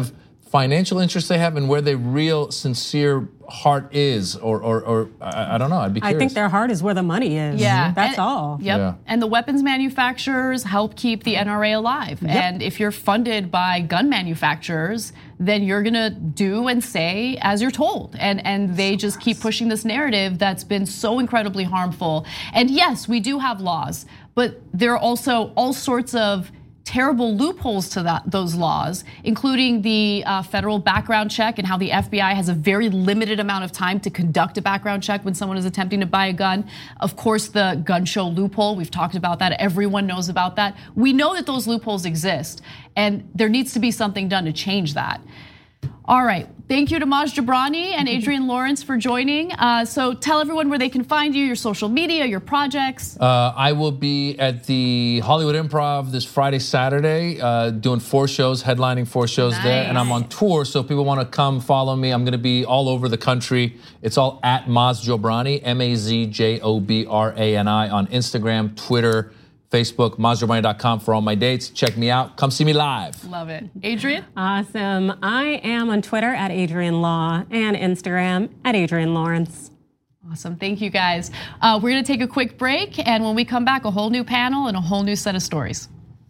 financial interests they have and where their real, sincere heart is, or, or, or I, I don't know. I'd be curious. I think their heart is where the money is. Yeah, that's and, all. Yep. Yeah. And the weapons manufacturers help keep the N R A alive. Yep. And if you're funded by gun manufacturers, then you're gonna do and say as you're told. And and they just keep pushing this narrative that's been so incredibly harmful. And yes, we do have laws, but there are also all sorts of terrible loopholes to that, those laws, including the uh, federal background check and how the F B I has a very limited amount of time to conduct a background check when someone is attempting to buy a gun. Of course, the gun show loophole, we've talked about that. Everyone knows about that. We know that those loopholes exist, and there needs to be something done to change that. All right, thank you to Maj Jobrani and Adrienne Lawrence for joining. Uh, so tell everyone where they can find you, your social media, your projects. Uh, I will be at the Hollywood Improv this Friday, Saturday, uh, doing four shows, headlining four shows nice. there. And I'm on tour, so if people want to come follow me, I'm going to be all over the country. It's all at Maz Jobrani, M A Z J O B R A N I on Instagram, Twitter, Facebook, maz jobrani dot com for all my dates. Check me out. Come see me live. Love it. Adrienne? Awesome. I am on Twitter at Adrienne Law and Instagram at Adrienne Lawrence. Awesome. Thank you, guys. Uh, we're going to take a quick break. And when we come back, a whole new panel and a whole new set of stories.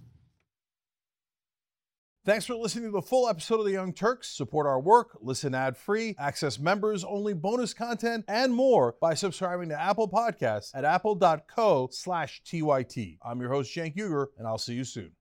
Thanks for listening to the full episode of The Young Turks. Support our work, listen ad-free, access members-only bonus content, and more by subscribing to Apple Podcasts at apple dot co slash T Y T. I'm your host, Cenk Uygur, and I'll see you soon.